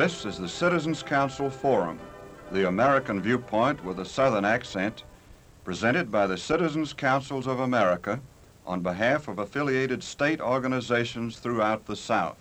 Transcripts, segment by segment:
This is the Citizens Council Forum, the American viewpoint with a Southern accent, presented by the Citizens Councils of America on behalf of affiliated state organizations throughout the South.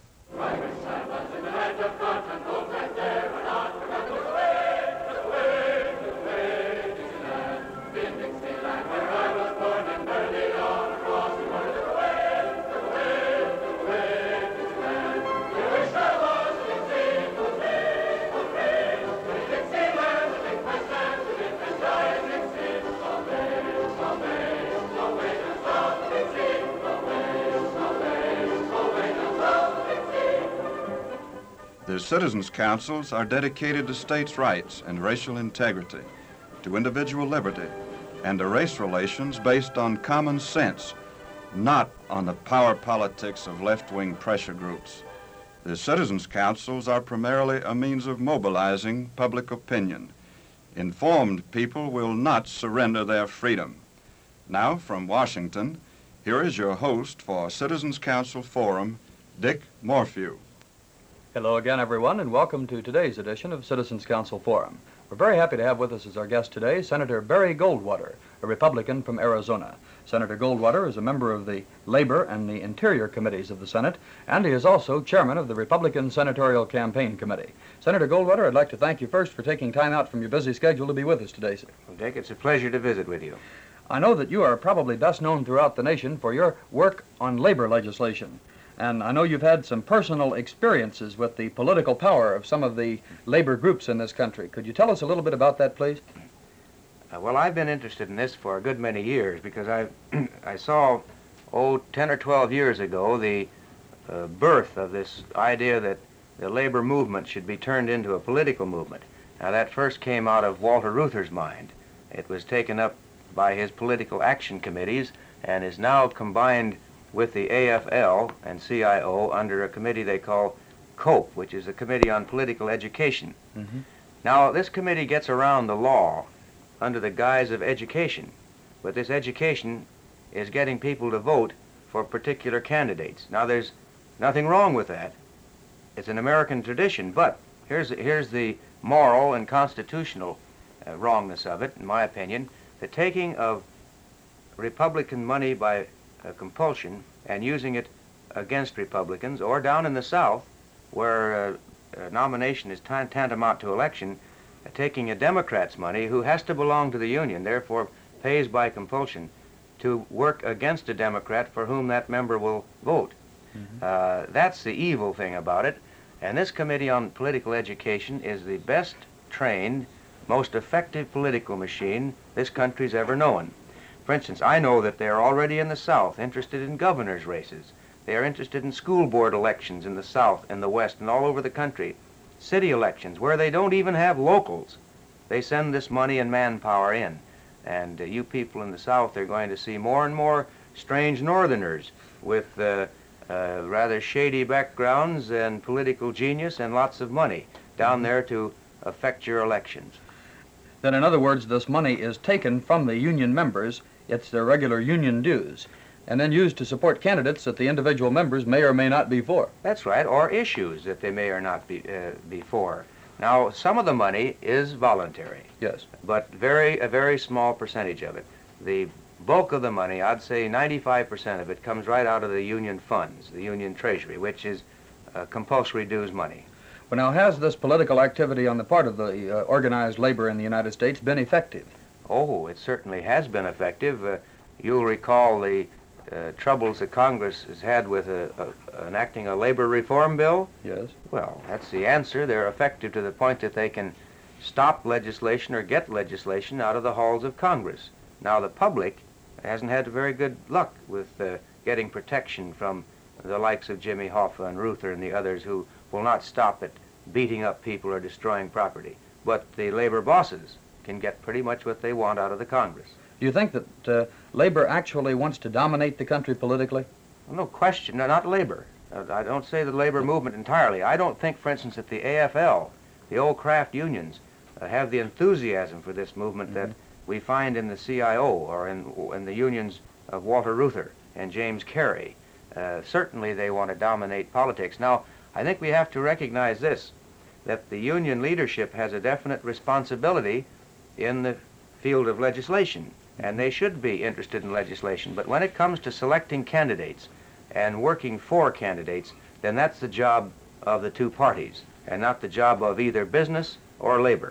The Citizens Councils are dedicated to states' rights and racial integrity, to individual liberty, and to race relations based on common sense, not on the power politics of left-wing pressure groups. The Citizens Councils are primarily a means of mobilizing public opinion. Informed people will not surrender their freedom. Now, from Washington, here is your host for Citizens Council Forum, Dick Morphew. Hello again, everyone, and welcome to today's edition of Citizens Council Forum. We're very happy to have with us as our guest today Senator Barry Goldwater, a Republican from Arizona. Senator Goldwater is a member of the Labor and the Interior Committees of the Senate, and he is also chairman of the Republican Senatorial Campaign Committee. Senator Goldwater, I'd like to thank you first for taking time out from your busy schedule to be with us today, sir. Well, Dick, it's a pleasure to visit with you. I know that you are probably best known throughout the nation for your work on labor legislation. And I know you've had some personal experiences with the political power of some of the labor groups in this country. Could you tell us a little bit about that, please? Well, I've been interested in this for a good many years because I saw, 10 or 12 years ago, the birth of this idea that the labor movement should be turned into a political movement. Now, that first came out of Walter Reuther's mind. It was taken up by his political action committees and is now combined with the AFL and CIO under a committee they call COPE, which is the Committee on Political Education. Mm-hmm. Now, this committee gets around the law under the guise of education, but this education is getting people to vote for particular candidates. Now, there's nothing wrong with that. It's an American tradition, but here's the moral and constitutional wrongness of it, in my opinion. The taking of Republican money by compulsion and using it against Republicans, or down in the South, where a nomination is tantamount to election, taking a Democrat's money, who has to belong to the Union, therefore pays by compulsion, to work against a Democrat for whom that member will vote. Mm-hmm. That's the evil thing about it, and this Committee on Political Education is the best trained, most effective political machine this country's ever known. For instance, I know that they're already in the South interested in governor's races. They are interested in school board elections in the South and the West and all over the country. City elections, where they don't even have locals. They send this money and manpower in. And you people in the South are going to see more and more strange northerners with rather shady backgrounds and political genius and lots of money down there to affect your elections. Then, in other words, this money is taken from the union members. It's their regular union dues, and then used to support candidates that the individual members may or may not be for. That's right, or issues that they may or not be for. Now, some of the money is voluntary. Yes. But a very small percentage of it. The bulk of the money, I'd say 95% of it, comes right out of the union funds, the union treasury, which is compulsory dues money. Well, now, has this political activity on the part of the organized labor in the United States been effective? Oh, it certainly has been effective. You'll recall the troubles that Congress has had with enacting a labor reform bill. Yes. Well, that's the answer. They're effective to the point that they can stop legislation or get legislation out of the halls of Congress. Now, the public hasn't had very good luck with getting protection from the likes of Jimmy Hoffa and Reuther and the others who will not stop at beating up people or destroying property. But the labor bosses can get pretty much what they want out of the Congress. Do you think that labor actually wants to dominate the country politically? Well, no question, not labor. I don't say the labor movement entirely. I don't think, for instance, that the AFL, the old craft unions, have the enthusiasm for this movement that we find in the CIO or in the unions of Walter Reuther and James Carey. Certainly they want to dominate politics. Now, I think we have to recognize this, that the union leadership has a definite responsibility in the field of legislation, and they should be interested in legislation. But when it comes to selecting candidates and working for candidates, then that's the job of the two parties, and not the job of either business or labor.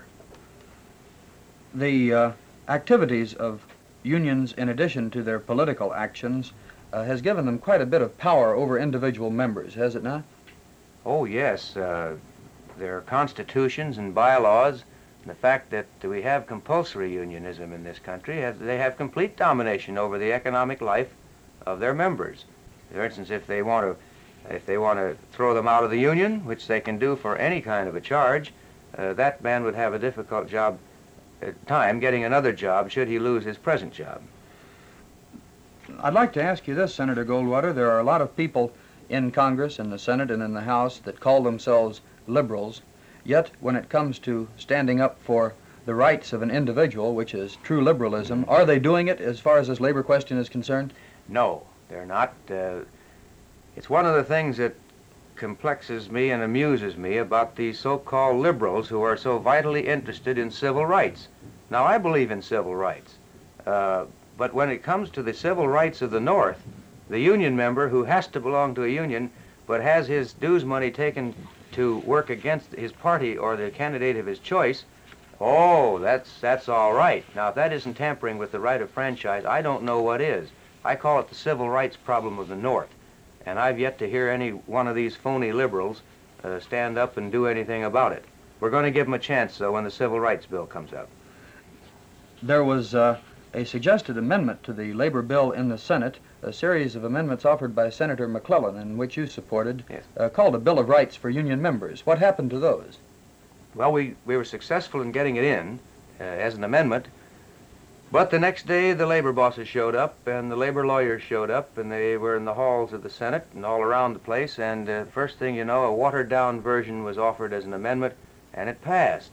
The activities of unions, in addition to their political actions, has given them quite a bit of power over individual members, has it not? Oh, yes. There are constitutions and bylaws. And the fact that we have compulsory unionism in this country, they have complete domination over the economic life of their members. For instance, if they want to throw them out of the union, which they can do for any kind of a charge, that man would have a difficult time getting another job should he lose his present job. I'd like to ask you this, Senator Goldwater. There are a lot of people in Congress, in the Senate, and in the House that call themselves liberals, yet when it comes to standing up for the rights of an individual, which is true liberalism, are they doing it as far as this labor question is concerned? No, they're not. It's one of the things that complexes me and amuses me about these so-called liberals who are so vitally interested in civil rights. Now, I believe in civil rights, but when it comes to the civil rights of the North, the union member who has to belong to a union but has his dues money taken to work against his party or the candidate of his choice, oh, that's all right. Now, if that isn't tampering with the right of franchise, I don't know what is. I call it the civil rights problem of the North, and I've yet to hear any one of these phony liberals stand up and do anything about it. We're going to give them a chance, though, when the Civil Rights Bill comes up. There was a suggested amendment to the labor bill in the Senate, a series of amendments offered by Senator McClellan, and which you supported, yes, called a Bill of Rights for union members. What happened to those? Well, we were successful in getting it in as an amendment, but the next day the labor bosses showed up and the labor lawyers showed up, and they were in the halls of the Senate and all around the place, and first thing you know, a watered-down version was offered as an amendment, and it passed.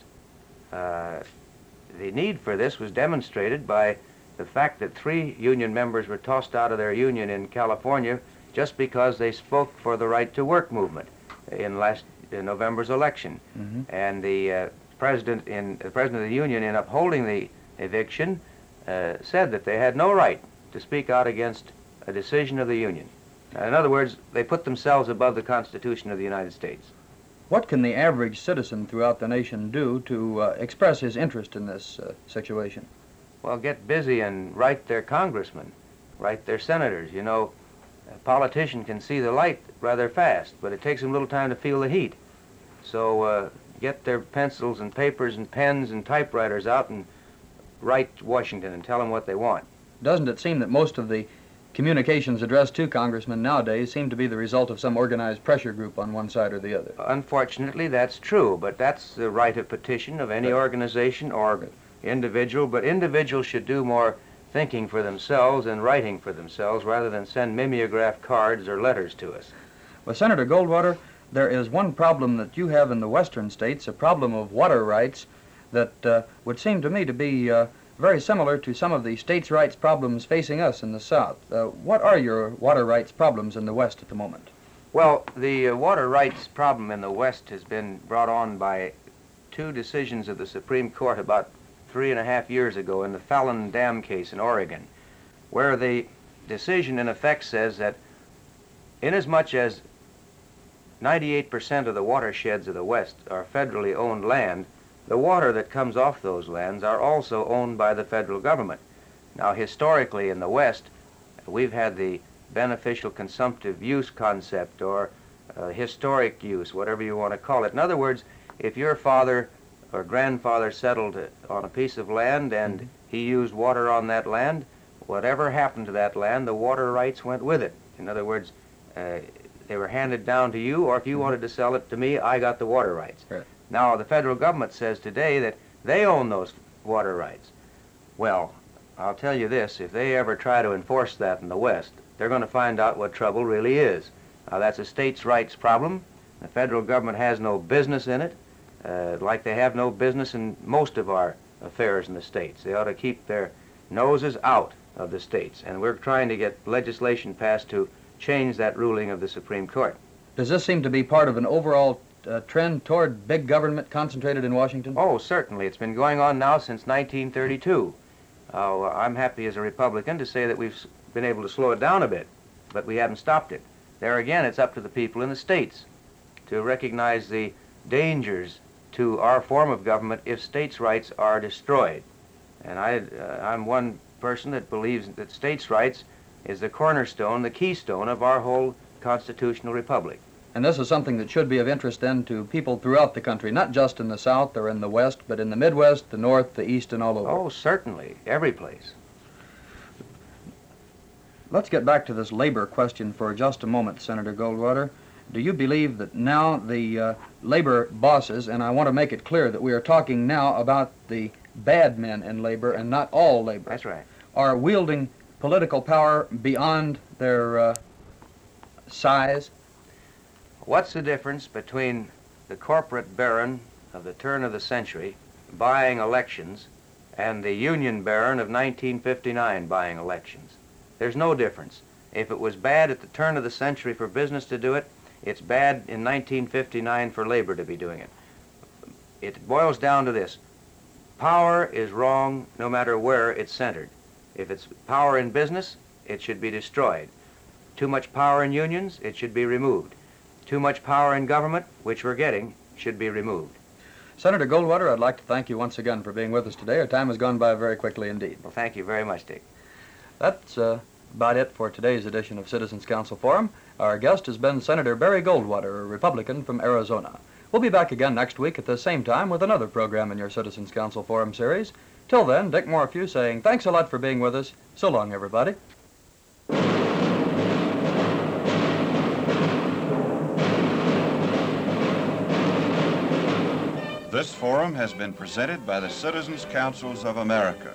The need for this was demonstrated by the fact that 3 union members were tossed out of their union in California just because they spoke for the right to work movement in November's election. Mm-hmm. And the president of the union, in upholding the eviction, said that they had no right to speak out against a decision of the union. Now, in other words, they put themselves above the Constitution of the United States. What can the average citizen throughout the nation do to express his interest in this situation? Well, get busy and write their congressmen, write their senators. You know, a politician can see the light rather fast, but it takes them a little time to feel the heat. So get their pencils and papers and pens and typewriters out and write Washington and tell them what they want. Doesn't it seem that most of the communications addressed to congressmen nowadays seem to be the result of some organized pressure group on one side or the other? Unfortunately, that's true, but that's the right of petition of any organization or individual, but individuals should do more thinking for themselves and writing for themselves rather than send mimeograph cards or letters to us. Well, Senator Goldwater, there is one problem that you have in the western states, a problem of water rights that would seem to me to be very similar to some of the states' rights problems facing us in the South. What are your water rights problems in the West at the moment? Well, the water rights problem in the West has been brought on by 2 decisions of the Supreme Court about 3.5 years ago in the Fallon Dam case in Oregon, where the decision in effect says that inasmuch as 98% of the watersheds of the West are federally owned land, the water that comes off those lands are also owned by the federal government. Now, historically in the West, we've had the beneficial consumptive use concept, or historic use, whatever you want to call it. In other words, if your father or grandfather settled on a piece of land and he used water on that land, whatever happened to that land, the water rights went with it. In other words, they were handed down to you, or if you wanted to sell it to me, I got the water rights. Right. Now, the federal government says today that they own those water rights. Well, I'll tell you this, if they ever try to enforce that in the West, they're going to find out what trouble really is. Now, that's a states' rights problem. The federal government has no business in it, like they have no business in most of our affairs in the states. They ought to keep their noses out of the states, and we're trying to get legislation passed to change that ruling of the Supreme Court. Does this seem to be part of an overall trend toward big government concentrated in Washington? Oh, certainly. It's been going on now since 1932. I'm happy as a Republican to say that we've been able to slow it down a bit, but we haven't stopped it. There again, it's up to the people in the states to recognize the dangers to our form of government if states' rights are destroyed. And I'm one person that believes that states' rights is the cornerstone, the keystone of our whole constitutional republic. And this is something that should be of interest then to people throughout the country, not just in the South or in the West, but in the Midwest, the North, the East, and all over. Oh, certainly. Every place. Let's get back to this labor question for just a moment, Senator Goldwater. Do you believe that now the labor bosses, and I want to make it clear that we are talking now about the bad men in labor and not all labor. That's right. Are wielding political power beyond their size? What's the difference between the corporate baron of the turn of the century buying elections and the union baron of 1959 buying elections? There's no difference. If it was bad at the turn of the century for business to do it, it's bad in 1959 for labor to be doing it. It boils down to this. Power is wrong no matter where it's centered. If it's power in business, it should be destroyed. Too much power in unions, it should be removed. Too much power in government, which we're getting, should be removed. Senator Goldwater, I'd like to thank you once again for being with us today. Our time has gone by very quickly indeed. Well, thank you very much, Dick. That's about it for today's edition of Citizens Council Forum. Our guest has been Senator Barry Goldwater, a Republican from Arizona. We'll be back again next week at the same time with another program in your Citizens Council Forum series. Till then, Dick Morphew saying thanks a lot for being with us. So long, everybody. This forum has been presented by the Citizens Councils of America.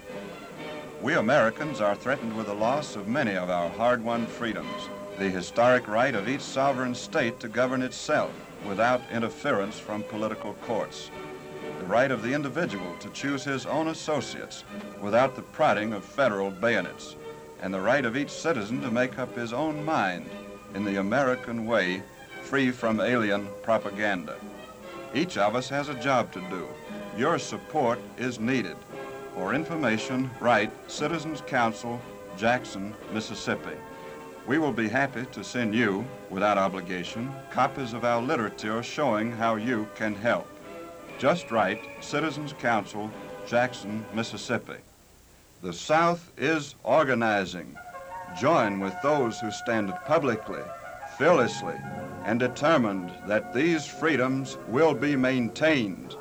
We Americans are threatened with the loss of many of our hard-won freedoms, the historic right of each sovereign state to govern itself without interference from political courts, the right of the individual to choose his own associates without the prodding of federal bayonets, and the right of each citizen to make up his own mind in the American way, free from alien propaganda. Each of us has a job to do. Your support is needed. For information, write Citizens Council, Jackson, Mississippi. We will be happy to send you, without obligation, copies of our literature showing how you can help. Just write Citizens Council, Jackson, Mississippi. The South is organizing. Join with those who stand publicly, fearlessly, and determined that these freedoms will be maintained.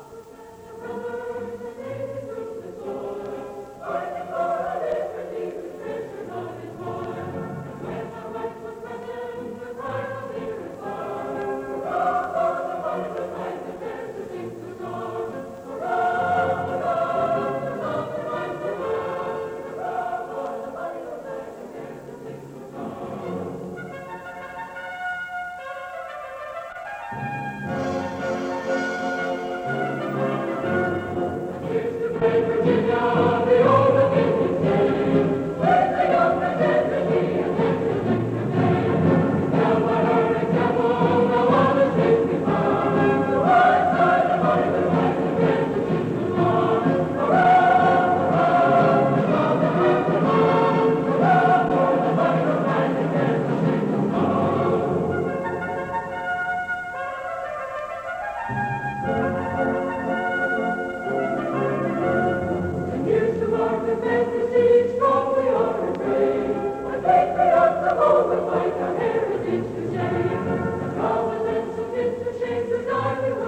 Our